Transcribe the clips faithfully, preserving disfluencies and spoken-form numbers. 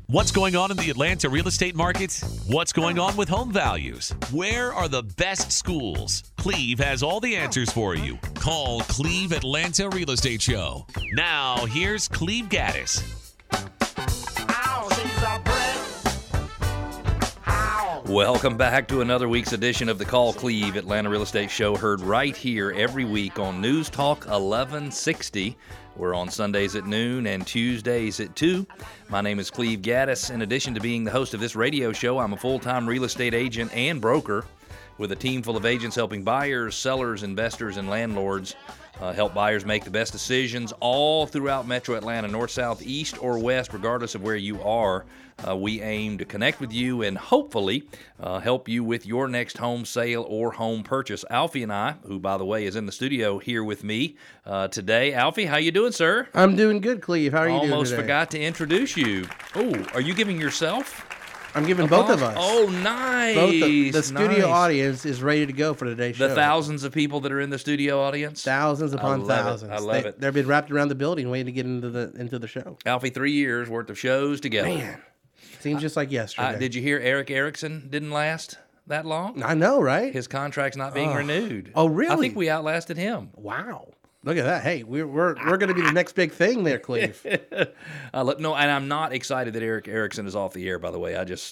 What's going on in the Atlanta real estate market? What's going on with home values? Where are the best schools? Cleve has all the answers for you. Call Cleve Atlanta Real Estate Show. Now, here's Cleve Gaddis. Welcome back to another week's edition of the Call Cleve Atlanta Real Estate Show, heard right here every week on News Talk eleven sixty. We're on Sundays at noon and Tuesdays at two. My name is Cleve Gaddis. In addition to being the host of this radio show, I'm a full-time real estate agent and broker with a team full of agents helping buyers, sellers, investors, and landlords uh, help buyers make the best decisions all throughout Metro Atlanta, north, south, east, or west, regardless of where you are. Uh, we aim to connect with you and hopefully uh, help you with your next home sale or home purchase. Alfie and I, who, by the way, is in the studio here with me uh, today. Alfie, how you doing, sir? I'm doing good, Cleve. How are you Almost doing today? Almost forgot to introduce you. Oh, are you giving yourself? I'm giving both of us. Oh, nice. Both the, the studio nice. audience is ready to go for today's show. The thousands of people that are in the studio audience? Thousands upon I love thousands. It. I love they, it. They've been wrapped around the building waiting to get into the into the show. Alfie, three years worth of shows together. Man, seems just like yesterday. Uh, did you hear Eric Erickson didn't last that long? I know, right? His contract's not being oh. renewed. Oh, really? I think we outlasted him. Wow. Look at that. Hey, we're we're, we're going to be the next big thing there, Cleve. uh, look, no, and I'm not excited that Eric Erickson is off the air, by the way. I just...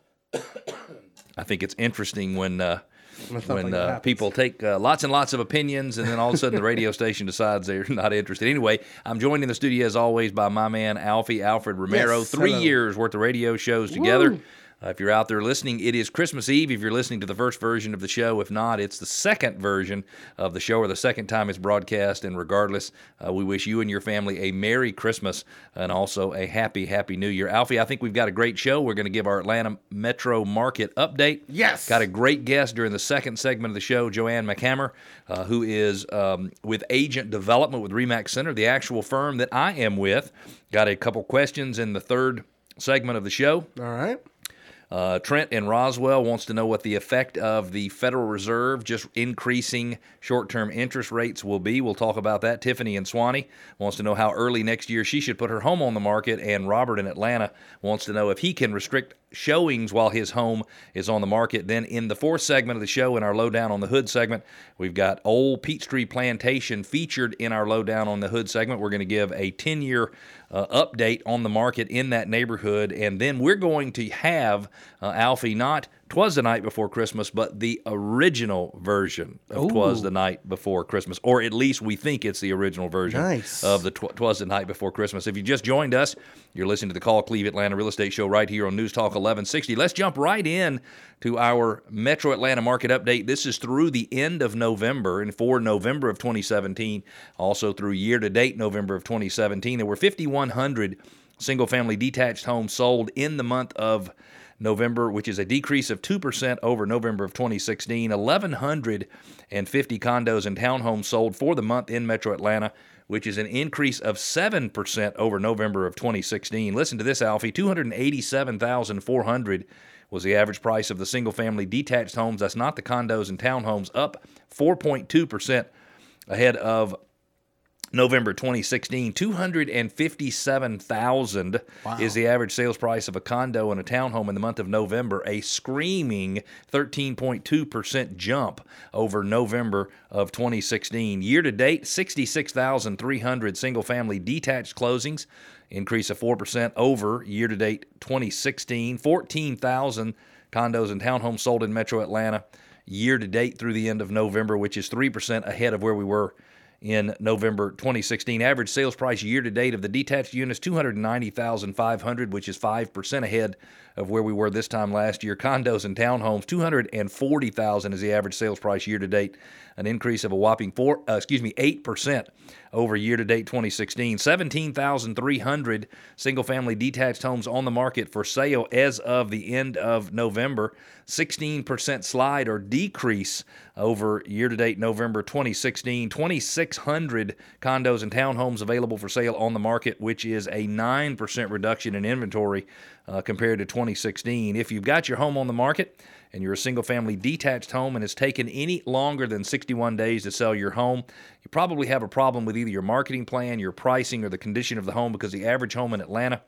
I think it's interesting when uh, when uh, people take uh, lots and lots of opinions and then all of a sudden the radio station decides they're not interested. Anyway, I'm joined in the studio as always by my man Alfie Alfred Romero. Yes, Three hello. years worth of radio shows together. Woo. Uh, if you're out there listening, it is Christmas Eve. If you're listening to the first version of the show, if not, it's the second version of the show or the second time it's broadcast. And regardless, uh, we wish you and your family a Merry Christmas and also a Happy, Happy New Year. Alfie, I think we've got a great show. We're going to give our Atlanta Metro Market update. Yes. Got a great guest during the second segment of the show, Joanne McHammer, uh, who is um, with Agent Development with RE/MAX Center, the actual firm that I am with. Got a couple questions in the third segment of the show. All right. Uh, Trent in Roswell wants to know what the effect of the Federal Reserve just increasing short-term interest rates will be. We'll talk about that. Tiffany in Swanee wants to know how early next year she should put her home on the market. And Robert in Atlanta wants to know if he can restrict showings while his home is on the market. Then in the fourth segment of the show, in our Lowdown on the Hood segment, we've got Old Peachtree Plantation featured in our Lowdown on the Hood segment. We're going to give a ten-year uh, update on the market in that neighborhood. And then we're going to have, uh, Alfie, not Twas the Night Before Christmas, but the original version of Ooh. Twas the Night Before Christmas, or at least we think it's the original version nice. of the Tw- Twas the Night Before Christmas. If you just joined us, you're listening to the Call Cleve Atlanta Real Estate Show right here on News Talk eleven sixty. Let's jump right in to our Metro Atlanta market update. This is through the end of November, and for November of twenty seventeen, also through year-to-date November of twenty seventeen, there were fifty-one hundred single-family detached homes sold in the month of November, which is a decrease of two percent over November of twenty sixteen. one thousand one hundred fifty condos and townhomes sold for the month in Metro Atlanta, which is an increase of seven percent over November of twenty sixteen. Listen to this, Alfie. two hundred eighty-seven thousand four hundred was the average price of the single-family detached homes. That's not the condos and townhomes, up four point two percent ahead of November twenty sixteen. Two hundred fifty-seven thousand Wow. is the average sales price of a condo and a townhome in the month of November, a screaming thirteen point two percent jump over November of twenty sixteen. Year to date, sixty-six thousand three hundred single-family detached closings, increase of four percent over year to date twenty sixteen. fourteen thousand condos and townhomes sold in Metro Atlanta year to date through the end of November, which is three percent ahead of where we were in November twenty sixteen. Average sales price year-to-date of the detached units, two hundred ninety thousand five hundred dollars, which is five percent ahead of where we were this time last year. Condos and townhomes, two hundred forty thousand dollars is the average sales price year-to-date, an increase of a whopping four, uh, excuse me, eight percent over year-to-date twenty sixteen. seventeen thousand three hundred single-family detached homes on the market for sale as of the end of November, sixteen percent slide or decrease over year-to-date November twenty sixteen. twenty-six hundred condos and townhomes available for sale on the market, which is a nine percent reduction in inventory uh, compared to twenty sixteen. If you've got your home on the market and you're a single-family detached home and it's taken any longer than sixty-one days to sell your home, you probably have a problem with either your marketing plan, your pricing, or the condition of the home, because the average home in Atlanta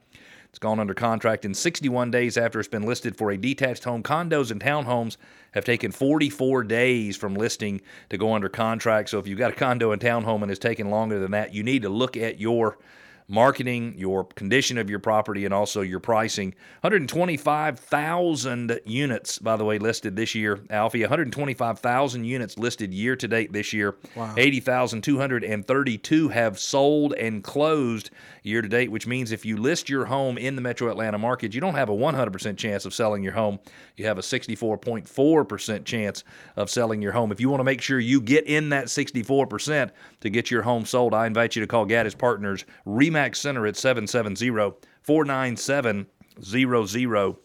It's gone under contract in sixty-one days after it's been listed for a detached home. Condos and townhomes have taken forty-four days from listing to go under contract. So if you've got a condo and townhome and it's taken longer than that, you need to look at your marketing, your condition of your property, and also your pricing. one hundred twenty-five thousand units, by the way, listed this year, Alfie. one hundred twenty-five thousand units listed year to date this year. Wow. eighty thousand two hundred thirty-two have sold and closed year to date, which means if you list your home in the Metro Atlanta market, you don't have a one hundred percent chance of selling your home. You have a sixty-four point four percent chance of selling your home. If you want to make sure you get in that sixty-four percent to get your home sold, I invite you to call Gaddis Partners Remax Center at seven seven zero, four nine seven, zero zero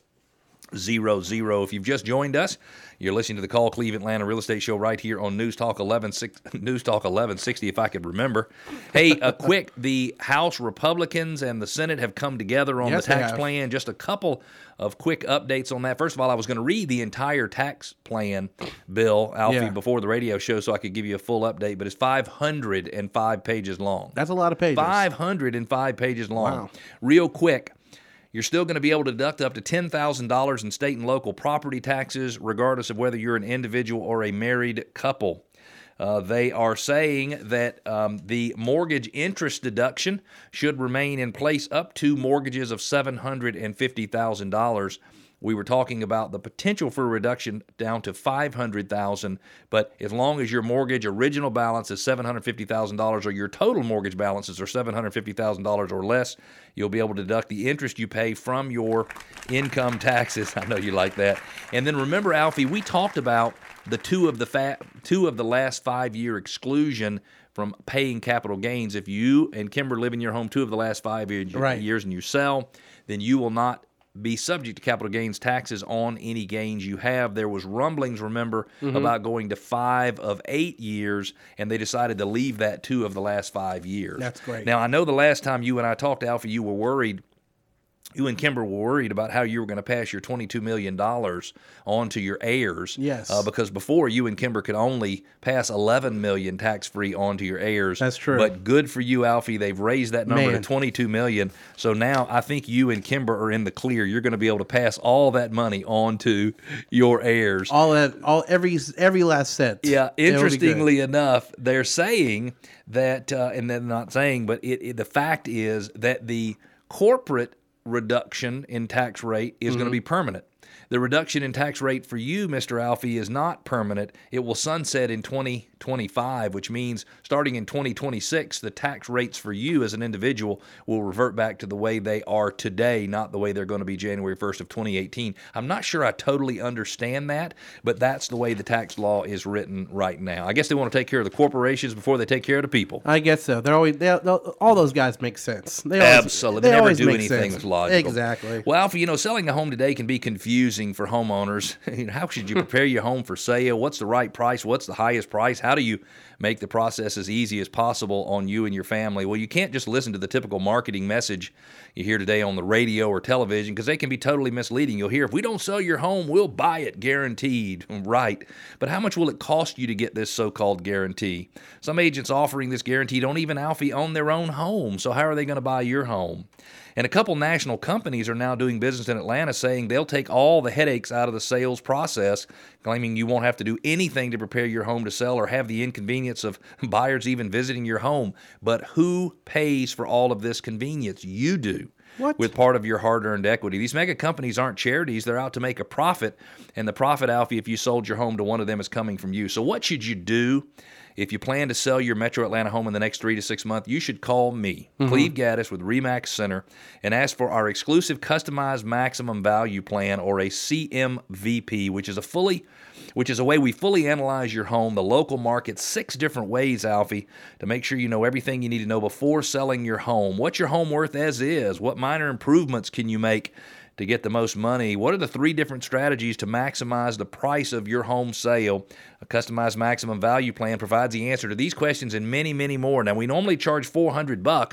zero zero. If you've just joined us, you're listening to the Call Cleve Atlanta Real Estate Show right here on News Talk eleven News Talk eleven sixty, if I could remember. Hey, a quick, the House Republicans and the Senate have come together on Yes, the they tax have. plan. Just a couple of quick updates on that. First of all, I was going to read the entire tax plan bill, Alfie, Yeah. before the radio show so I could give you a full update, but it's five hundred five pages long. That's a lot of pages. five hundred five pages long. Wow. Real quick, you're still going to be able to deduct up to ten thousand dollars in state and local property taxes, regardless of whether you're an individual or a married couple. Uh, they are saying that um, the mortgage interest deduction should remain in place up to mortgages of seven hundred fifty thousand dollars. We were talking about the potential for a reduction down to five hundred thousand dollars, but as long as your mortgage original balance is seven hundred fifty thousand dollars or your total mortgage balances are seven hundred fifty thousand dollars or less, you'll be able to deduct the interest you pay from your income taxes. I know you like that. And then remember, Alfie, we talked about the two of the fa- two of the last five-year exclusion from paying capital gains. If you and Kimber live in your home two of the last five years, Right. years and you sell, then you will not be subject to capital gains taxes on any gains you have. There was rumblings, remember, Mm-hmm. about going to five of eight years, and they decided to leave that two of the last five years. That's great. Now, I know the last time you and I talked, Alfie, you were worried you and Kimber were worried about how you were going to pass your twenty-two million dollars on to your heirs. Yes. Uh, because before, you and Kimber could only pass eleven million dollars tax-free on to your heirs. That's true. But good for you, Alfie. They've raised that number Man. to twenty-two million dollars. So now I think you and Kimber are in the clear. You're going to be able to pass all that money on to your heirs. All that, all every every last cent. Yeah, It'll be good. interestingly enough, they're saying that, uh, and they're not saying, but it, it, the fact is that the corporate reduction in tax rate is going to be permanent. The reduction in tax rate for you, Mister Alfie, is not permanent. It will sunset in twenty twenty-five, which means starting in twenty twenty-six, the tax rates for you as an individual will revert back to the way they are today, not the way they're going to be January first of twenty eighteen. I'm not sure I totally understand that, but that's the way the tax law is written right now. I guess they want to take care of the corporations before they take care of the people. I guess so. They're always they, they'll- all those guys make sense. They always, Absolutely. They, They never always do make anything sense. that's logical. Exactly. Well, Alfie, you know, selling a home today can be confusing for homeowners. You know, how should you prepare your home for sale? What's the right price? What's the highest price? How do you make the process as easy as possible on you and your family? Well, you can't just listen to the typical marketing message you hear today on the radio or television, because they can be totally misleading. You'll hear, if we don't sell your home, we'll buy it guaranteed. Right. But how much will it cost you to get this so-called guarantee? Some agents offering this guarantee don't even, Alfie, own their own home. So how are they going to buy your home? And a couple national companies are now doing business in Atlanta saying they'll take all the headaches out of the sales process, claiming you won't have to do anything to prepare your home to sell or have the inconvenience of buyers even visiting your home. But who pays for all of this convenience? You do. What? With part of your hard-earned equity. These mega companies aren't charities. They're out to make a profit, and the profit, Alfie, if you sold your home to one of them, is coming from you. So what should you do? If you plan to sell your Metro Atlanta home in the next three to six months, you should call me, Mm-hmm. Cleve Gaddis with Remax Center, and ask for our exclusive customized maximum value plan, or a C M V P, which is a fully, which is a way we fully analyze your home, the local market, six different ways, Alfie, to make sure you know everything you need to know before selling your home. What's your home worth as is? What minor improvements can you make to get the most money? What are the three different strategies to maximize the price of your home sale? A customized maximum value plan provides the answer to these questions and many, many more. Now, we normally charge four hundred bucks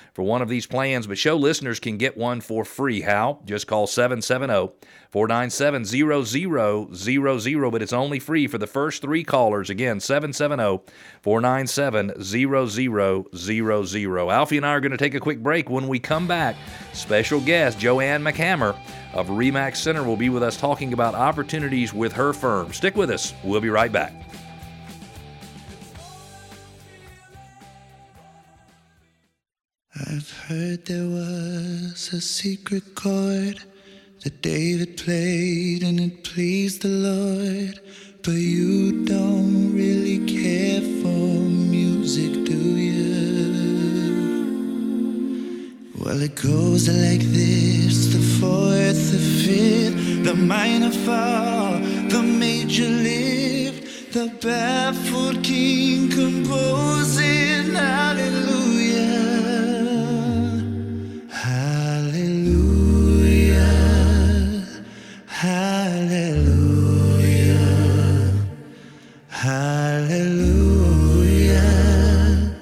for one of these plans, but show listeners can get one for free. How? Just call seven seven zero, four nine seven, zero zero zero zero, but it's only free for the first three callers. Again, seven seven zero, four nine seven, zero zero zero zero. Alfie and I are going to take a quick break. When we come back, special guest Joanne McHammer of RE/MAX Center will be with us talking about opportunities with her firm. Stick with us. We'll be right back. I've heard there was a secret chord that David played and it pleased the Lord, but you don't really care for music, do you? Well, it goes like this: the fourth, the fifth, the minor fall, the major lift, the baffled king composing hallelujah. Hallelujah, hallelujah, hallelujah,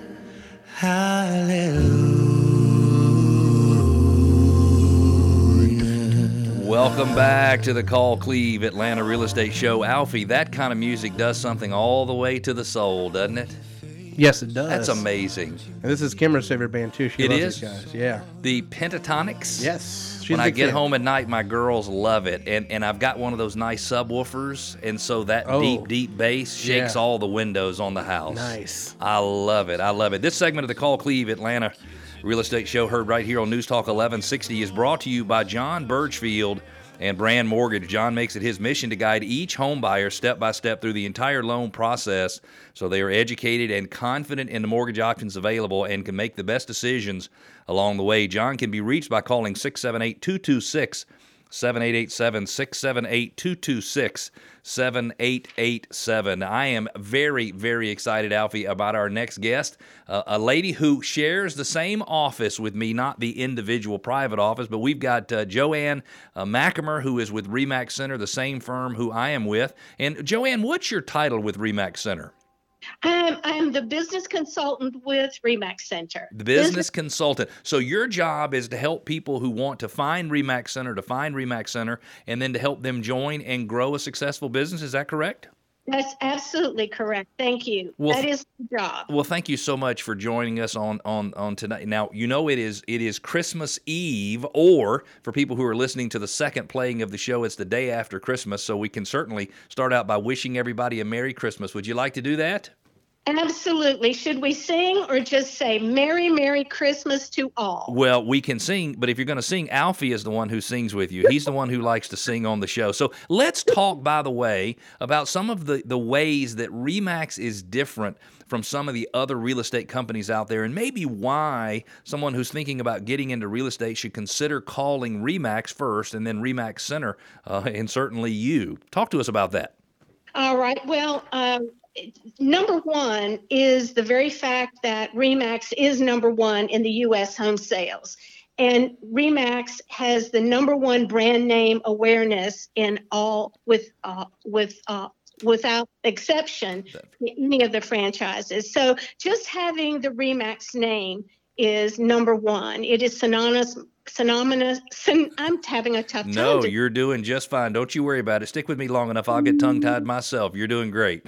hallelujah. Welcome back to the Call Cleve Atlanta Real Estate Show. Alfie, that kind of music does something all the way to the soul, doesn't it? Yes, it does. That's amazing. And this is Kimmer's favorite band too. She It loves is? these guys. Yeah. The Pentatonics? Yes. She's When a I big get fan. home at night, my girls love it. And and I've got one of those nice subwoofers, and so that Oh. deep, deep bass shakes Yeah. all the windows on the house. Nice. I love it. I love it. This segment of the Call Cleve Atlanta Real Estate Show, heard right here on News Talk eleven sixty, is brought to you by John Burchfield and Brand Mortgage. John makes it his mission to guide each home buyer step by step through the entire loan process so they are educated and confident in the mortgage options available and can make the best decisions along the way. John can be reached by calling six seven eight, two two six, seven eight eight seven, six seven eight, two two six, seven eight eight seven. I am very, very excited, Alfie, about our next guest, uh, a lady who shares the same office with me, not the individual private office, but we've got uh, Joanne uh, McHammer, who is with RE/MAX Center, the same firm who I am with. And Joanne, what's your title with RE/MAX Center? I'm, I'm the business consultant with RE/MAX Center. The business consultant. So your job is to help people who want to find RE/MAX Center, to find RE/MAX Center, and then to help them join and grow a successful business. Is that correct? That's absolutely correct. Thank you. Well, that is the job. Well, thank you so much for joining us on on on tonight. Now, you know it is it is Christmas Eve, or for people who are listening to the second playing of the show, it's the day after Christmas. So we can certainly start out by wishing everybody a Merry Christmas. Would you like to do that? Absolutely. Should we sing or just say Merry, Merry Christmas to all? Well, we can sing, but if you're going to sing, Alfie is the one who sings with you. He's the one who likes to sing on the show. So let's talk, by the way, about some of the, the ways that RE/MAX is different from some of the other real estate companies out there, and maybe why someone who's thinking about getting into real estate should consider calling RE/MAX first and then RE/MAX Center, uh, and certainly you. Talk to us about that. All right. Well, um, number one is the very fact that RE/MAX is number one in the U S home sales. And RE/MAX has the number one brand name awareness in all, with, uh, with, uh, without exception, any of the franchises. So just having the RE/MAX name is number one. It is synonymous. Synonymous. Syn, I'm having a tough time. No, to, you're doing just fine. Don't you worry about it. Stick with me long enough. I'll get tongue-tied myself. You're doing great.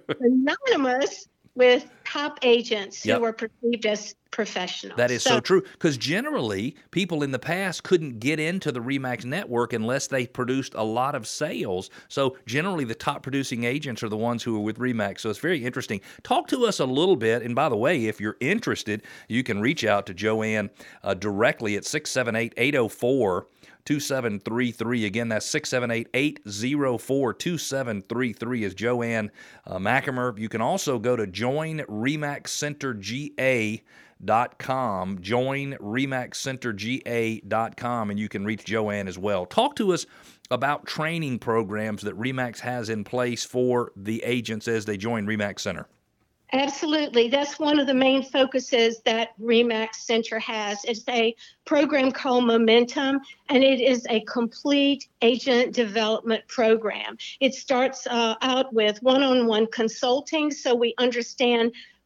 synonymous with top agents Yep. who are perceived as professionals. That is so, so true, because generally people in the past couldn't get into the RE/MAX network unless they produced a lot of sales. So generally the top producing agents are the ones who are with RE/MAX. So it's very interesting. Talk to us a little bit. And by the way, if you're interested, you can reach out to Joanne uh, directly at six seven eight, eight oh four, two seven three three. Again, that's six seven eight, eight oh four, two seven three three is Joanne uh, McHammer. You can also go to join remax center G A dot com, join remax center G A dot com, and you can reach Joanne as well. Talk to us about training programs that RE/MAX has in place for the agents as they join RE/MAX Center. Absolutely. That's one of the main focuses that RE/MAX Center has. It's a program called Momentum, and it is a complete agent development program. It starts uh, out with one-on-one consulting, so we understand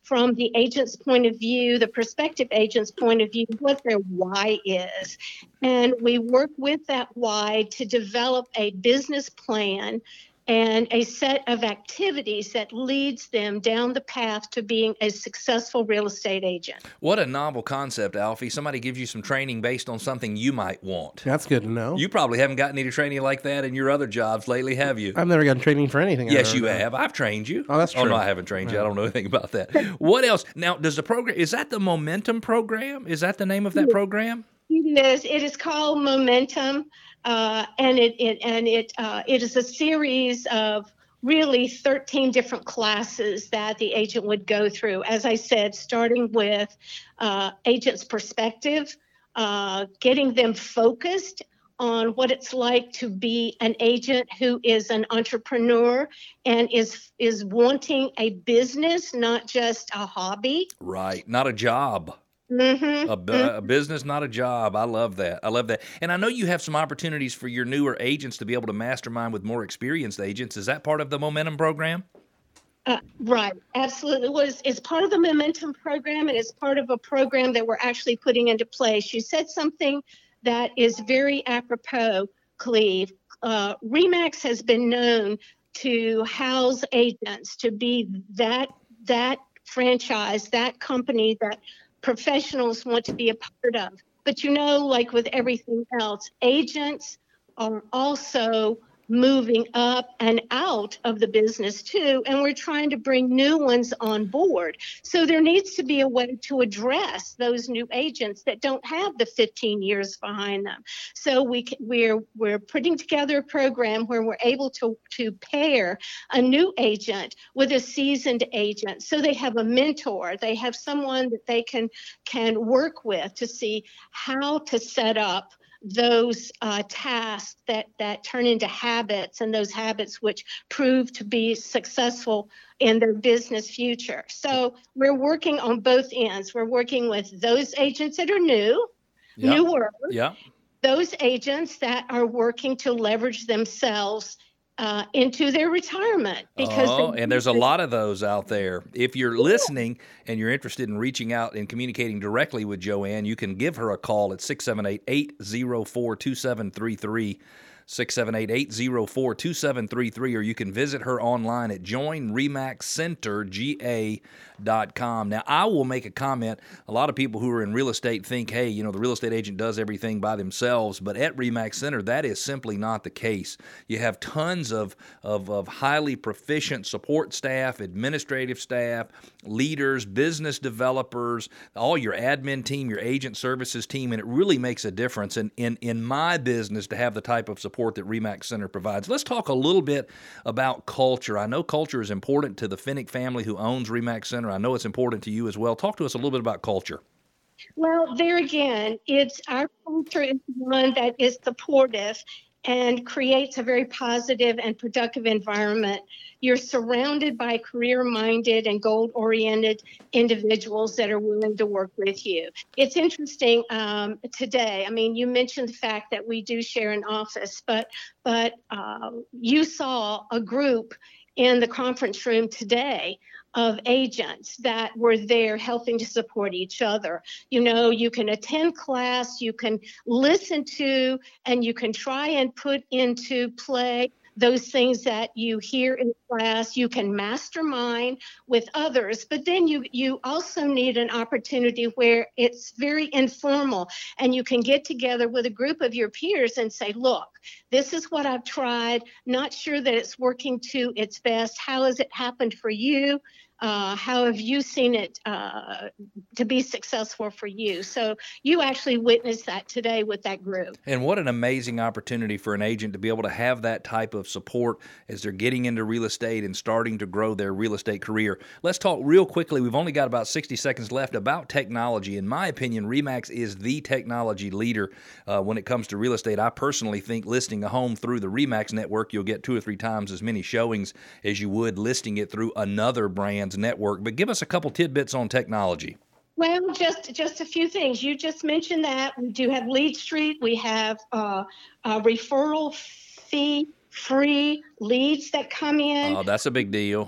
from the agent's point of view, the prospective agent's point of view, what their why is. And we work with that why to develop a business plan and a set of activities that leads them down the path to being a successful real estate agent. What a novel concept, Alfie. Somebody gives you some training based on something you might want. That's good to know. You probably haven't gotten any training like that in your other jobs lately, have you? I've never gotten training for anything. Yes, I've you ever done. have. I've trained you. Oh, that's Oh, true. no, I haven't trained you. I don't know anything about that. What else? Now, does the program, is that the Momentum program? Is that the name of that program? It is. It is called Momentum, uh, and it, it and it uh, it is a series of really thirteen different classes that the agent would go through. As I said, starting with uh, agent's perspective, uh, getting them focused on what it's like to be an agent who is an entrepreneur and is is wanting a business, not just a hobby. Right. Not a job. Mm-hmm. A, bu- a business, not a job. I love that. I love that. And I know you have some opportunities for your newer agents to be able to mastermind with more experienced agents. Is that part of the Momentum program? Uh, right, absolutely. It was it's part of the Momentum program, and it's part of a program that we're actually putting into place. You said something that is very apropos, Cleve. Uh, RE/MAX has been known to house agents, to be that that franchise, that company that professionals want to be a part of. But you know, like with everything else, agents are also moving up and out of the business too, and we're trying to bring new ones on board. So there needs to be a way to address those new agents that don't have the fifteen years behind them. So we can, we're we're putting together a program where we're able to to pair a new agent with a seasoned agent, so they have a mentor, they have someone that they can can work with to see how to set up those uh, tasks that, that turn into habits, and those habits which prove to be successful in their business future. So we're working on both ends. We're working with those agents that are new, Yep. newer, Yeah. those agents that are working to leverage themselves uh, into their retirement. Because Oh, they- and there's a lot of those out there. If you're listening and you're interested in reaching out and communicating directly with Joanne, you can give her a call at six seven eight, eight zero four, two seven three three. six seven eight, eight zero four, two seven three three, or you can visit her online at join remax center g a dot com. Now, I will make a comment. A lot of people who are in real estate think, hey, you know, the real estate agent does everything by themselves, but at RE/MAX Center, that is simply not the case. You have tons of, of, of highly proficient support staff, administrative staff, leaders, business developers, all your admin team, your agent services team, and it really makes a difference in, in, in my business to have the type of support that RE/MAX Center provides. Let's talk a little bit about culture. I know culture is important to the Finnick family who owns RE/MAX Center. I know it's important to you as well. Talk to us a little bit about culture. Well, there again, it's our culture is one that is supportive and creates a very positive and productive environment. You're surrounded by career-minded and goal-oriented individuals that are willing to work with you. It's interesting um, today. I mean, you mentioned the fact that we do share an office, but but uh, you saw a group in the conference room today of agents that were there helping to support each other. You know, you can attend class, you can listen to, and you can try and put into play those things that you hear in class. You can mastermind with others, but then you you also need an opportunity where it's very informal and you can get together with a group of your peers and say, look, this is what I've tried, not sure that it's working to its best. How has it happened for you? Uh, how have you seen it uh, to be successful for you? So you actually witnessed that today with that group. And what an amazing opportunity for an agent to be able to have that type of support as they're getting into real estate and starting to grow their real estate career. Let's talk real quickly. We've only got about sixty seconds left about technology. In my opinion, RE/MAX is the technology leader uh, when it comes to real estate. I personally think listing a home through the RE/MAX network, you'll get two or three times as many showings as you would listing it through another brand's network. But give us a couple tidbits on technology. Well, just just a few things. You just mentioned that we do have Lead Street. We have uh, a referral fee free leads that come in. Oh, that's a big deal.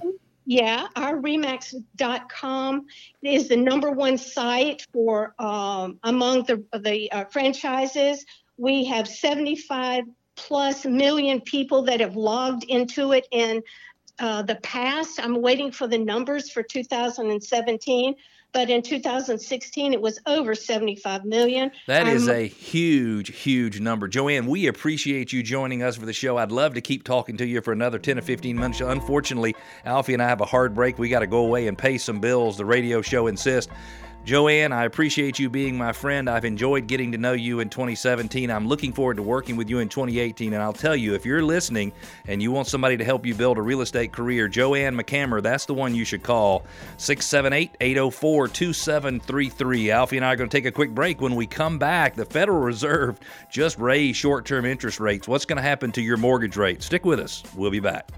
Yeah, our remax dot com is the number one site for um, among the the uh, franchises. We have seventy-five plus million people that have logged into it in uh, the past. I'm waiting for the numbers for two thousand seventeen. But in two thousand sixteen, it was over seventy-five million. That um, is a huge, huge number. Joanne, we appreciate you joining us for the show. I'd love to keep talking to you for another ten or fifteen minutes. Unfortunately, Alfie and I have a hard break. We got to go away and pay some bills. The radio show insists. Joanne, I appreciate you being my friend. I've enjoyed getting to know you in twenty seventeen. I'm looking forward to working with you in twenty eighteen. And I'll tell you, if you're listening and you want somebody to help you build a real estate career, Joanne McCammer, that's the one you should call. six seven eight, eight oh four, two seven three three. Alfie and I are going to take a quick break. When we come back, the Federal Reserve just raised short-term interest rates. What's going to happen to your mortgage rate? Stick with us. We'll be back.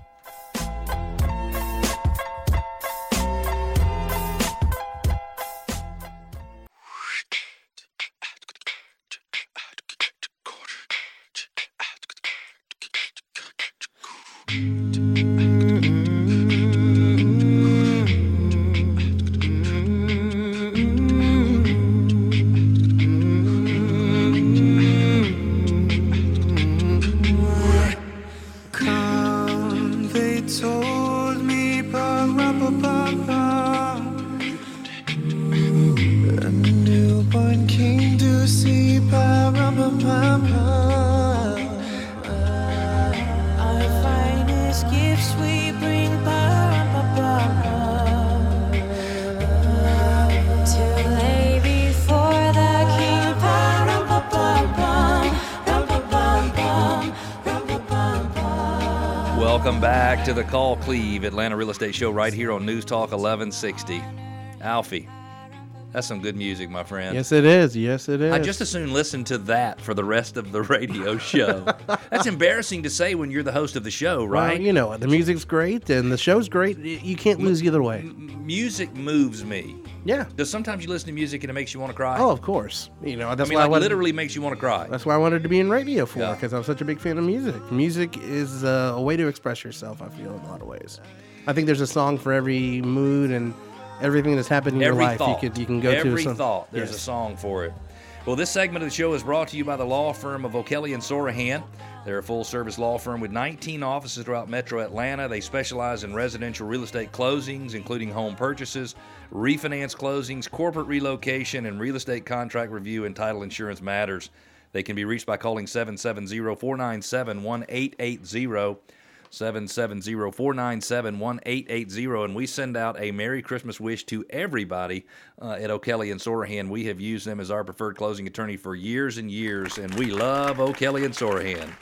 Welcome back to the Call Cleve Atlanta Real Estate Show right here on News Talk eleven sixty. Alfie, that's some good music, my friend. Yes, it is. Yes, it is. I just as soon listen to that for the rest of the radio show. That's embarrassing to say when you're the host of the show, right? Well, you know, the music's great and the show's great. You can't lose either way. M- music moves me. Yeah. Does sometimes you listen to music and it makes you want to cry? Oh, of course. You know, that's I mean, why like I wanted, literally makes you want to cry. That's why I wanted to be in radio for, Yeah. because I'm such a big fan of music. Music is uh, a way to express yourself, I feel, in a lot of ways. I think there's a song for every mood and everything that's happened in Every your life. thought. You could you can go Every to some, thought. There's yes. a song for it. Well, this segment of the show is brought to you by the law firm of O'Kelly and Sorahan. They're a full-service law firm with nineteen offices throughout Metro Atlanta. They specialize in residential real estate closings, including home purchases, refinance closings, corporate relocation, and real estate contract review and title insurance matters. They can be reached by calling seven seven zero, four nine seven, one eight eight zero, seven seven zero, four nine seven, one eight eight zero, and we send out a Merry Christmas wish to everybody uh, at O'Kelly and Sorahan. We have used them as our preferred closing attorney for years and years, and we love O'Kelly and Sorahan.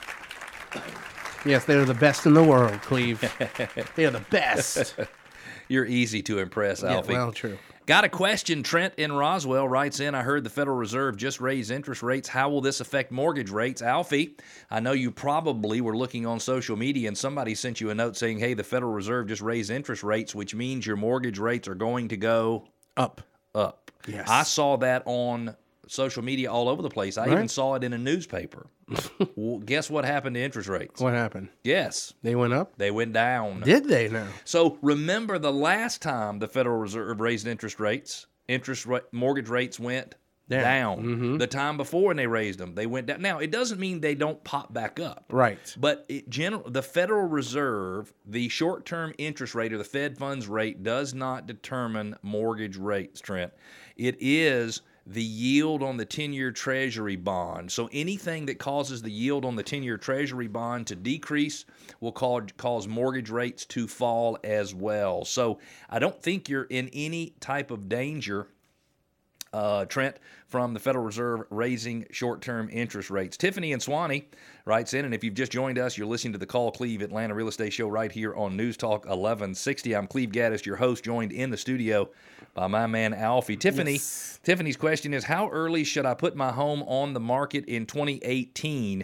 Yes, they're the best in the world, Cleve. They are the best. You're easy to impress, Yeah, Alfie. well, true. Got a question. Trent in Roswell writes in, I heard the Federal Reserve just raised interest rates. How will this affect mortgage rates? Alfie, I know you probably were looking on social media and somebody sent you a note saying, hey, the Federal Reserve just raised interest rates, which means your mortgage rates are going to go Up. up. Yes. I saw that on social media all over the place. I Right. even saw it in a newspaper. Well, guess what happened to interest rates? What happened? Yes, They went up? they went down. Did they now? So remember the last time the Federal Reserve raised interest rates, interest ra- mortgage rates went Down. down. Mm-hmm. The time before when they raised them, they went down. Now, it doesn't mean they don't pop back up. Right. But it general, the Federal Reserve, the short-term interest rate or the Fed funds rate does not determine mortgage rates, Trent. It is the yield on the ten-year Treasury bond. So anything that causes the yield on the ten-year Treasury bond to decrease will cause, cause mortgage rates to fall as well. So I don't think you're in any type of danger, uh, Trent, from the Federal Reserve raising short-term interest rates. Tiffany in Swanee writes in, and if you've just joined us, you're listening to the Call Cleve Atlanta Real Estate Show right here on News Talk eleven sixty. I'm Cleve Gaddis, your host, joined in the studio by my man Alfie. Tiffany, Yes. Tiffany's question is, how early should I put my home on the market in twenty eighteen?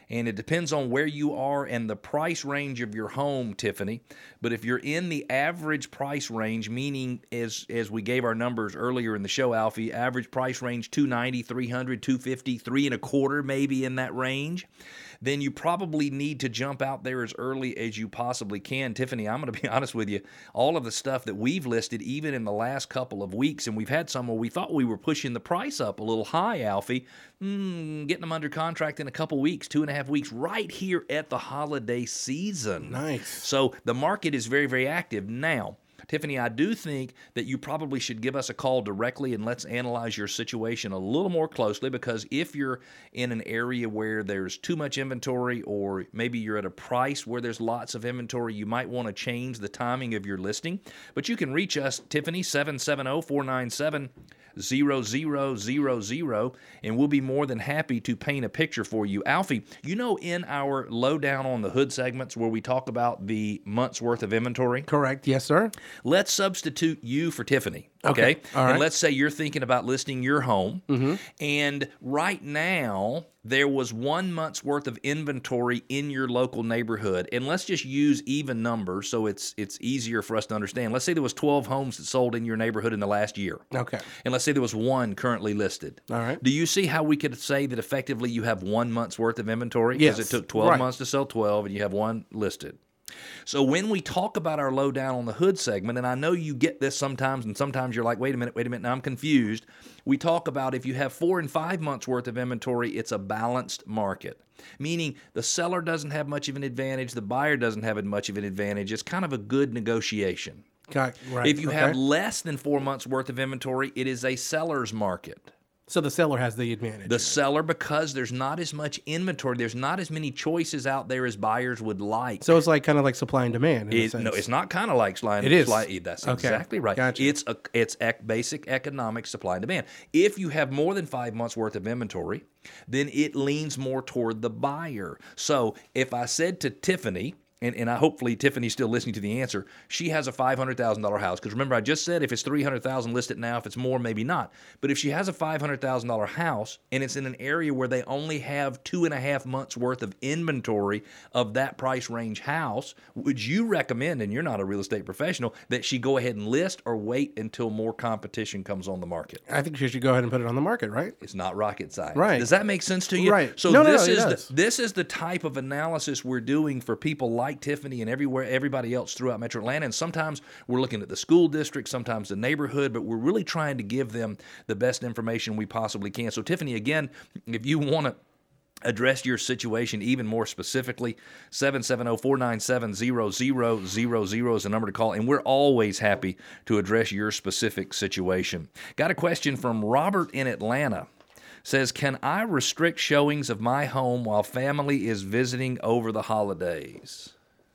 And it depends on where you are and the price range of your home, Tiffany. But if you're in the average price range, meaning as as we gave our numbers earlier in the show, Alfie, average price range two ninety, three hundred, two fifty, three and a quarter, maybe in that range, then you probably need to jump out there as early as you possibly can. Tiffany, I'm going to be honest with you, all of the stuff that we've listed, even in the last couple of weeks, and we've had some where we thought we were pushing the price up a little high, Alfie, mm, getting them under contract in a couple weeks, two and a half weeks, right here at the holiday season. Nice. So the market is very, very active. Now, Tiffany, I do think that you probably should give us a call directly and let's analyze your situation a little more closely, because if you're in an area where there's too much inventory, or maybe you're at a price where there's lots of inventory, you might want to change the timing of your listing. But you can reach us, Tiffany, seven seven zero, four nine seven, zero zero zero zero, and we'll be more than happy to paint a picture for you. Alfie, you know, in our lowdown on the hood segments where we talk about the month's worth of inventory, Correct. Yes, sir. let's substitute you for Tiffany, okay? Okay, all right. And let's say you're thinking about listing your home, Mm-hmm. and right now there was one month's worth of inventory in your local neighborhood, and let's just use even numbers so it's it's easier for us to understand. Let's say there was twelve homes that sold in your neighborhood in the last year, Okay. and let's say there was one currently listed. All right. Do you see how we could say that effectively you have one month's worth of inventory? Because Yes, it took twelve right. months to sell twelve, and you have one listed. So when we talk about our lowdown on the hood segment, and I know you get this sometimes, and sometimes you're like, wait a minute, wait a minute, now I'm confused. We talk about if you have four and five months worth of inventory, it's a balanced market, meaning the seller doesn't have much of an advantage, the buyer doesn't have much of an advantage. It's kind of a good negotiation. Got, right. If you okay. have less than four months worth of inventory, it is a seller's market. So the seller has the advantage. The seller, because there's not as much inventory, there's not as many choices out there as buyers would like. So it's like kind of like supply and demand. In a It, sense. no, it's not kind of like supply. It is. Supply, that's Okay. exactly right. Gotcha. It's a it's ec- basic economic supply and demand. If you have more than five months worth of inventory, then it leans more toward the buyer. So if I said to Tiffany, and, and I hopefully Tiffany's still listening to the answer, she has a five hundred thousand dollars house. Because remember, I just said if it's three hundred thousand dollars listed now, if it's more, maybe not. But if she has a five hundred thousand dollars house and it's in an area where they only have two and a half months worth of inventory of that price range house, would you recommend, and you're not a real estate professional, that she go ahead and list or wait until more competition comes on the market? I think you should go ahead and put it on the market, right? It's not rocket science. Right. Does that make sense to you? Right. So No, no, this no, it is does. the, this is the type of analysis we're doing for people like Tiffany and everywhere everybody else throughout Metro Atlanta. And sometimes we're looking at the school district, sometimes the neighborhood, but we're really trying to give them the best information we possibly can. So Tiffany, again, if you want to address your situation even more specifically, seven seven zero, four nine seven, zero zero zero zero is the number to call, and we're always happy to address your specific situation. Got a question from Robert in Atlanta. Says, can I restrict showings of my home while family is visiting over the holidays?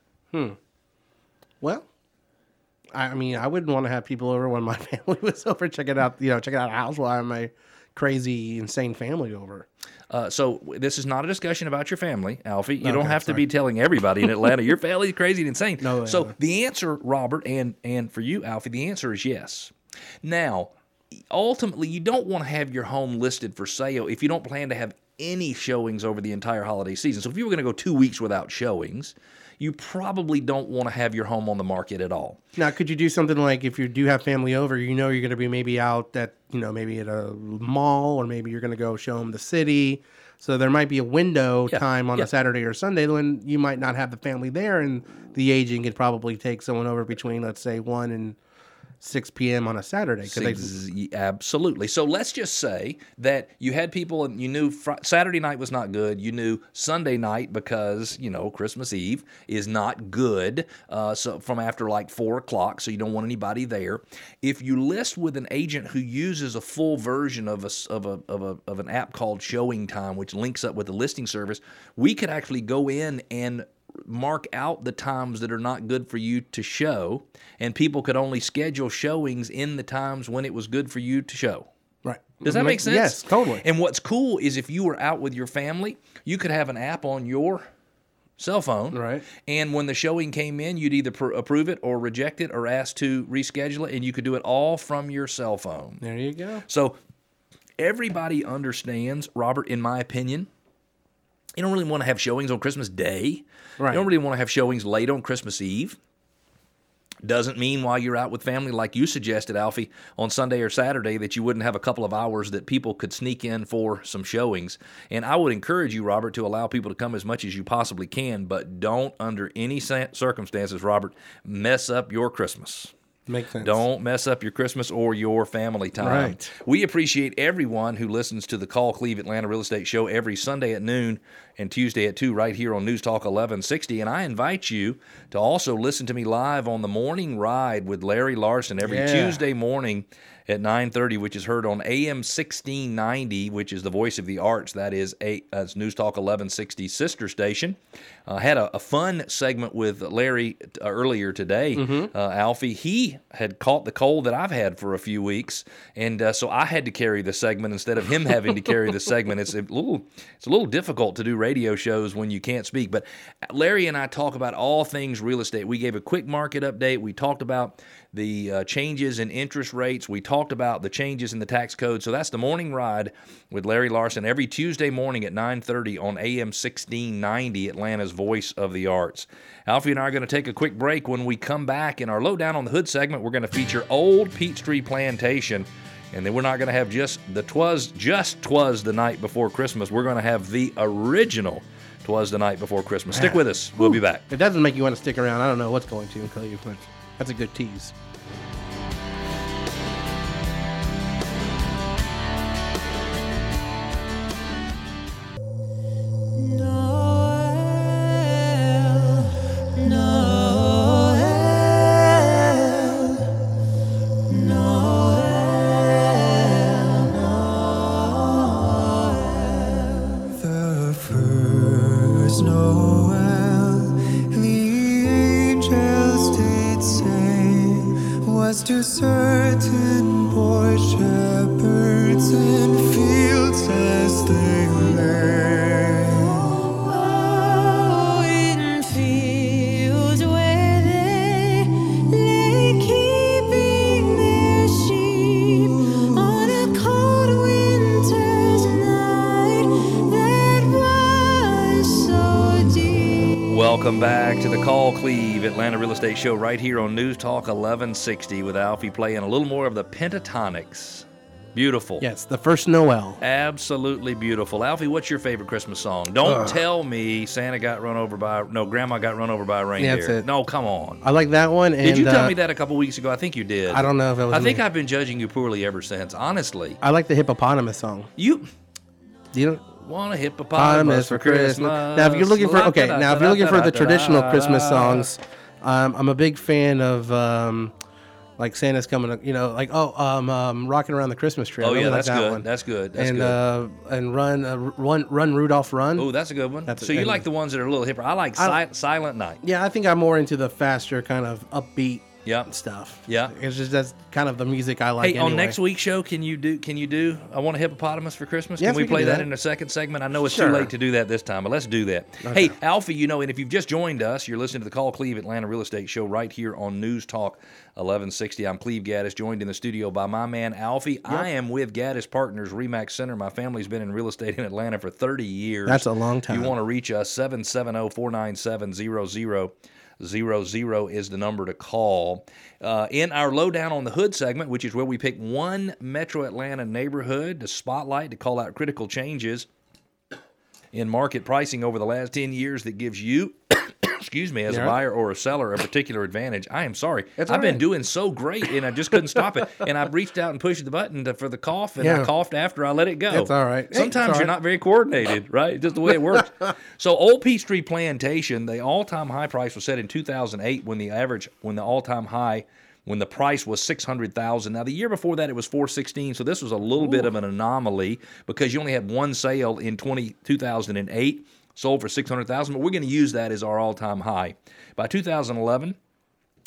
Well, I mean, I wouldn't want to have people over when my family was over checking out, you know, checking out a house while I have my crazy, insane family over. Uh, so this is not a discussion about your family, Alfie. You don't Okay, have to sorry. be telling everybody in Atlanta your family's crazy and insane. No, so yeah. the answer, Robert, and and for you, Alfie, the answer is yes. Now, ultimately, you don't want to have your home listed for sale if you don't plan to have any showings over the entire holiday season. So if you were going to go two weeks without showings, you probably don't want to have your home on the market at all. Now, could you do something like if you do have family over, you know, you're going to be maybe out at, you know, maybe at a mall, or maybe you're going to go show them the city. So there might be a window Yeah, time on yeah. a Saturday or Sunday when you might not have the family there, and the agent could probably take someone over between, let's say, one and six p.m. on a Saturday. 'Cause they- Ex- Absolutely. So let's just say that you had people and you knew fr- Saturday night was not good. You knew Sunday night because, you know, Christmas Eve is not good. Uh, so from after like four o'clock, so you don't want anybody there. If you list with an agent who uses a full version of a, s- of a, of a, of an app called Showing Time, which links up with the listing service, we could actually go in and mark out the times that are not good for you to show, and people could only schedule showings in the times when it was good for you to show. right. Does that make sense? Yes, totally. And what's cool is if you were out with your family, you could have an app on your cell phone. Right. And when the showing came in, you'd either pr- approve it or reject it or ask to reschedule it, and you could do it all from your cell phone. There you go. So everybody understands, Robert, in my opinion, You don't really want to have showings on Christmas Day. Right. You don't really want to have showings late on Christmas Eve. Doesn't mean while you're out with family, like you suggested, Alfie, on Sunday or Saturday, that you wouldn't have a couple of hours that people could sneak in for some showings. And I would encourage you, Robert, to allow people to come as much as you possibly can, but don't, under any circumstances, Robert, mess up your Christmas. Makes sense. Don't mess up your Christmas or your family time. Right. We appreciate everyone who listens to the Call Cleve Atlanta Real Estate Show every Sunday at noon and Tuesday at two right here on News Talk eleven sixty. And I invite you to also listen to me live on the Morning Ride with Larry Larson every Yeah. Tuesday morning at nine thirty, which is heard on A M sixteen ninety, which is the Voice of the Arts. That is a, uh, News Talk eleven sixty sister station. I uh, had a, a fun segment with Larry uh, earlier today, Mm-hmm. uh, Alfie. He had caught the cold that I've had for a few weeks, and uh, so I had to carry the segment instead of him having to carry the segment. It's a little, it's a little difficult to do radio shows when you can't speak. But Larry and I talk about all things real estate. We gave a quick market update. We talked about the uh, changes in interest rates. We talked about the changes in the tax code. So that's the Morning Ride with Larry Larson every Tuesday morning at nine thirty on A M sixteen ninety, Atlanta's Voice of the Arts. Alfie and I are going to take a quick break. When we come back in our Lowdown on the Hood segment, we're going to feature Old Peachtree Plantation. And then we're not going to have just the twas, just twas the night before Christmas. We're going to have the original Twas the Night Before Christmas. Stick with us. We'll be back. If that doesn't make you want to stick around, I don't know what's going to, Cleve, but that's a good tease. The first Noel, the angels did say, was to certain poor shepherds in fields as they lay. Oh, in fields where they lay keeping their sheep on a cold winter's night that was so deep. Welcome back to the Call Cleve Atlanta Real Estate Show right here on News Talk eleven sixty with Alfie playing a little more of the Pentatonics. Beautiful. Yes, the first Noel. Absolutely beautiful. Alfie, what's your favorite Christmas song? Don't Ugh. tell me Santa got run over by, no, Grandma got run over by a reindeer. That's it. No, come on. I like that one. And, Did you tell uh, me that a couple weeks ago? I think you did. I don't know if it was I think me. I've been judging you poorly ever since, honestly. I like the hippopotamus song. You You know, want a hippopotamus hippopotamus for Christmas. Now, if you're looking for okay, now if you're looking for the traditional Christmas songs, um, I'm a big fan of um, like Santa's coming. You know, like oh, um, um, rocking around the Christmas tree. I Oh really yeah, like that's that good. one. That's good. That's and good. uh, and run, uh, run, run, Rudolph, run. Oh, that's a good one. That's- So you and- like the ones that are a little hipper. I like I- si- Silent Night. Yeah, I think I'm more into the faster kind of upbeat Yeah. stuff. Yeah. It's just that's kind of the music I like. Hey, on anyway. next week's show, can you do? Can you do? I want a hippopotamus for Christmas. Yes, can we, we can play do that that. in the second segment? I know it's Sure. too late to do that this time, but let's do that. Okay. Hey, Alfie, you know, and if you've just joined us, you're listening to the Call Cleve Atlanta Real Estate Show right here on News Talk eleven sixty. I'm Cleve Gaddis, joined in the studio by my man Alfie. I am with Gaddis Partners Remax Center. My family's been in real estate in Atlanta for thirty years. That's a long time. You want to reach us? seven seven zero, four nine seven, zero zero zero zero is the number to call. Uh, in our Lowdown on the Hood segment, which is where we pick one Metro Atlanta neighborhood to spotlight, to call out critical changes in market pricing over the last ten years that gives you, excuse me, as a Yeah. buyer or a seller, a particular advantage. I am sorry. That's I've all been right. doing so great, and I just couldn't stop it. And I reached out and pushed the button to, for the cough, and I Yeah. coughed after I let it go. That's all right. Hey, it's Sometimes all you're right. not very coordinated, right? Just the way it works. So Old Peachtree Plantation, the all-time high price was set in two thousand eight when the average, when the all-time high, when the price was six hundred thousand dollars. Now, the year before that, it was four sixteen, so this was a little bit of an anomaly because you only had one sale in two thousand eight, sold for six hundred thousand dollars, but we're going to use that as our all-time high. By two thousand eleven,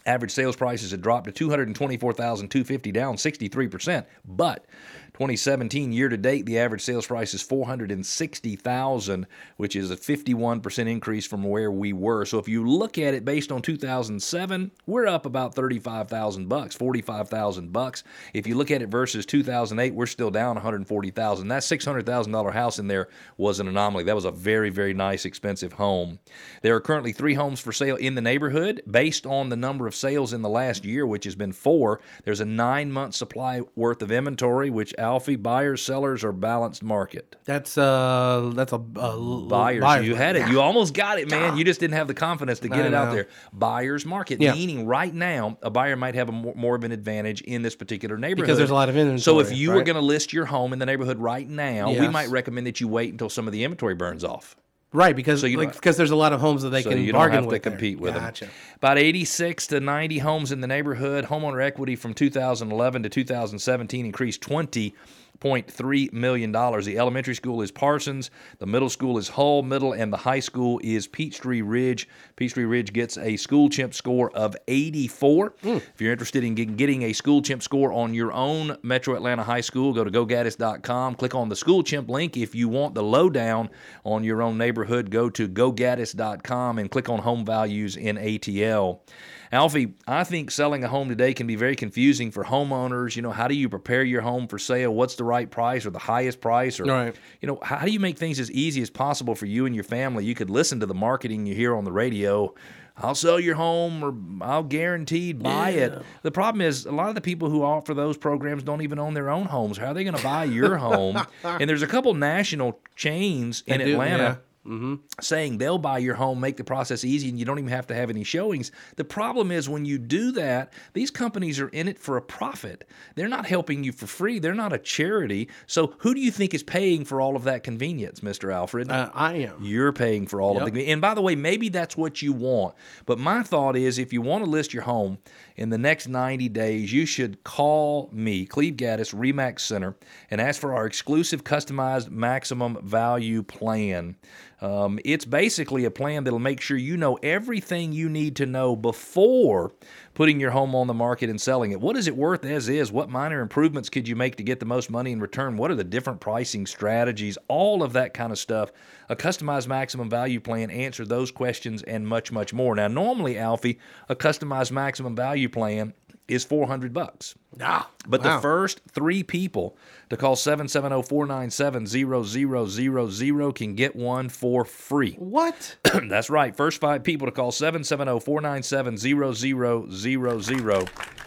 Average sales prices had dropped to two hundred twenty-four thousand two hundred fifty dollars, down sixty-three percent. But twenty seventeen year to date, the average sales price is four hundred sixty thousand dollars, which is a fifty-one percent increase from where we were. So if you look at it based on two thousand seven, we're up about thirty-five thousand bucks, forty-five thousand bucks. If you look at it versus two thousand eight, we're still down one hundred forty thousand. That six hundred thousand dollars house in there was an anomaly. That was a very, very nice, expensive home. There are currently three homes for sale in the neighborhood. Based on the number of sales in the last year, which has been four, there's a nine-month supply worth of inventory, which Alfie, buyers, sellers, or balanced market? That's uh, that's a, a buyers. buyers. You had it. You almost got it, man. You just didn't have the confidence to get I it out know. there. Buyers market, Yeah. meaning right now a buyer might have a more, more of an advantage in this particular neighborhood Because there's a lot of inventory. So if you were right? going to list your home in the neighborhood right now, we Yes. might recommend that you wait until some of the inventory burns off. Right, because So you like, don't- because there's a lot of homes that they so can you don't bargain have to with there. compete with Gotcha. them. About eighty-six to ninety homes in the neighborhood. Homeowner equity from two thousand eleven to two thousand seventeen increased twenty point three million dollars. The elementary school is Parsons, the middle school is Hull Middle, and the high school is Peachtree Ridge. Peachtree Ridge gets a School Chimp score of eighty-four. Mm. If you're interested in get- getting a School Chimp score on your own Metro Atlanta high school, go to go gaddis dot com. Click on the School Chimp link. If you want the lowdown on your own neighborhood, go to go gaddis dot com and click on Home Values in A T L. Alfie, I think selling a home today can be very confusing for homeowners. You know, how do you prepare your home for sale? What's the right price or the highest price? Or, Right. you know, how do you make things as easy as possible for you and your family? You could listen to the marketing you hear on the radio. I'll sell your home, or I'll guaranteed buy it. The problem is a lot of the people who offer those programs don't even own their own homes. How are they going to buy your home? And there's a couple national chains in They do, Atlanta yeah. Mm-hmm. saying they'll buy your home, make the process easy, and you don't even have to have any showings. The problem is when you do that, these companies are in it for a profit. They're not helping you for free. They're not a charity. So who do you think is paying for all of that convenience, Mister Alfred? Uh, I am. You're paying for all Yep. of the. And by the way, maybe that's what you want. But my thought is if you want to list your home in the next ninety days, you should call me, Cleve Gaddis, Remax Center, and ask for our exclusive customized maximum value plan. Um, it's basically a plan that'll make sure you know everything you need to know before putting your home on the market and selling it. What is it worth as is? What minor improvements could you make to get the most money in return? What are the different pricing strategies? All of that kind of stuff. A customized maximum value plan answers those questions and much, much more. Now, normally, Alfie, a customized maximum value plan is four hundred bucks. Ah, But wow. the first three people to call seven seven zero, four nine seven, zero zero zero zero can get one for free. What? That's right. First five people to call seven seven zero, four nine seven, zero zero zero zero.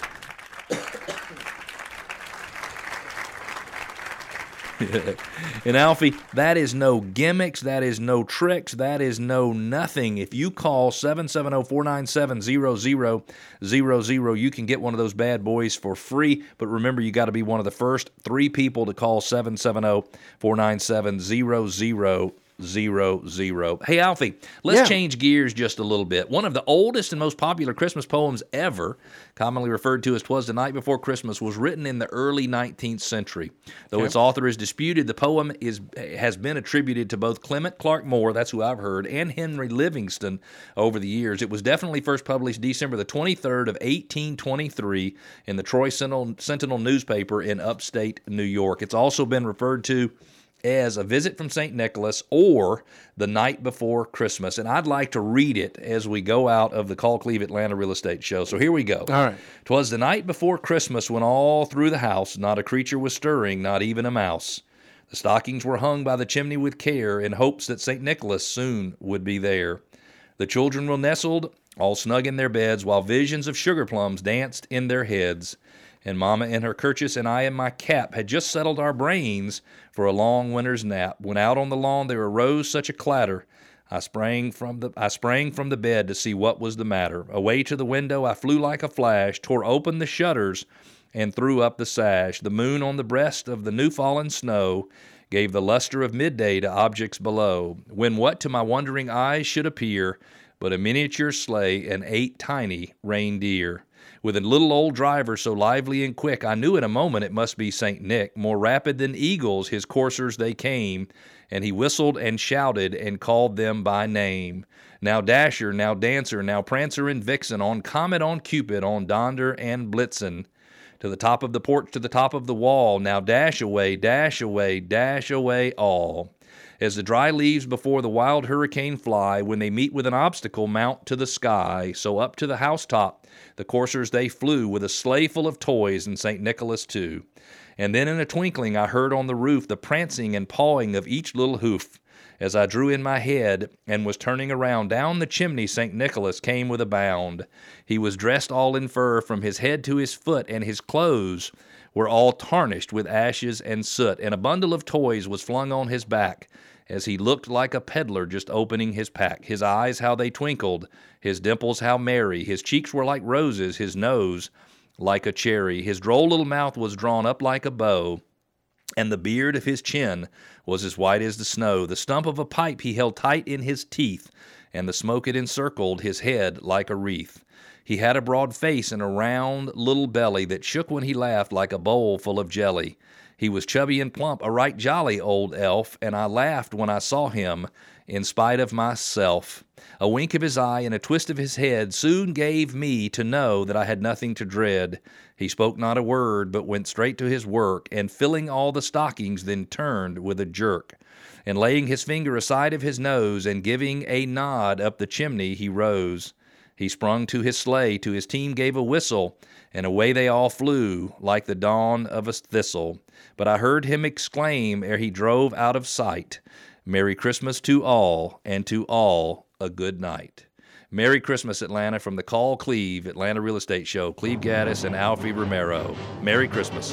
And Alfie, that is no gimmicks, that is no tricks, that is no nothing. If you call seven seven zero, four nine seven, zero zero zero zero, you can get one of those bad boys for free. But remember, you got to be one of the first three people to call seven seven zero, four nine seven, zero zero zero zero. Hey, Alfie, let's Yeah. change gears just a little bit. One of the oldest and most popular Christmas poems ever, commonly referred to as "'Twas the Night Before Christmas," was written in the early nineteenth century. Though its author is disputed, the poem is has been attributed to both Clement Clark Moore, that's who I've heard, and Henry Livingston over the years. It was definitely first published December the twenty-third of eighteen twenty-three in the Troy Sentinel, Sentinel newspaper in upstate New York. It's also been referred to as A Visit from Saint Nicholas or The Night Before Christmas. And I'd like to read it as we go out of the Call Cleve Atlanta Real Estate Show. So here we go. All right. 'Twas the night before Christmas when all through the house not a creature was stirring, not even a mouse. The stockings were hung by the chimney with care in hopes that Saint Nicholas soon would be there. The children were nestled all snug in their beds while visions of sugar plums danced in their heads. And Mama in her kerchief and I in my cap had just settled our brains for a long winter's nap. When out on the lawn there arose such a clatter, I sprang from the I sprang from the bed to see what was the matter. Away to the window I flew like a flash, tore open the shutters, and threw up the sash. The moon on the breast of the new-fallen snow gave the luster of midday to objects below, when what to my wondering eyes should appear but a miniature sleigh and eight tiny reindeer. With a little old driver so lively and quick, I knew in a moment it must be Saint Nick. More rapid than eagles his coursers they came, and he whistled and shouted and called them by name. Now Dasher, now Dancer, now Prancer and Vixen, on Comet, on Cupid, on Donder and Blitzen. To the top of the porch, to the top of the wall, now dash away, dash away, dash away all. As the dry leaves before the wild hurricane fly, when they meet with an obstacle, mount to the sky. So up to the housetop the coursers they flew, with a sleigh full of toys and Saint Nicholas too. And then in a twinkling I heard on the roof the prancing and pawing of each little hoof. As I drew in my head and was turning around, down the chimney Saint Nicholas came with a bound. He was dressed all in fur from his head to his foot, and his clothes were all tarnished with ashes and soot, and a bundle of toys was flung on his back, as he looked like a peddler just opening his pack. His eyes, how they twinkled, his dimples how merry, his cheeks were like roses, his nose like a cherry, his droll little mouth was drawn up like a bow, and the beard of his chin was as white as the snow. The stump of a pipe he held tight in his teeth, and the smoke it encircled his head like a wreath. He had a broad face and a round little belly that shook when he laughed like a bowl full of jelly. He was chubby and plump, a right jolly old elf, and I laughed when I saw him in spite of myself. A wink of his eye and a twist of his head soon gave me to know that I had nothing to dread. He spoke not a word, but went straight to his work, and filling all the stockings, then turned with a jerk. And laying his finger aside of his nose, and giving a nod up the chimney, he rose. He sprung to his sleigh, to his team gave a whistle, and away they all flew like the dawn of a thistle. But I heard him exclaim ere he drove out of sight, Merry Christmas to all, and to all a good night. Merry Christmas, Atlanta, from the Call Cleve Atlanta Real Estate Show. Cleve Gaddis and Alfie Romero. Merry Christmas.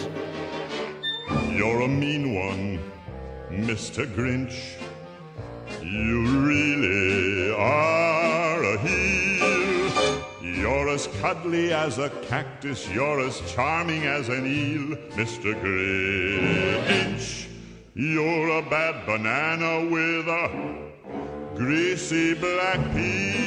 You're a mean one, Mister Grinch. You really are a heel. You're as cuddly as a cactus. You're as charming as an eel, Mister Grinch. You're a bad banana with a greasy black peel.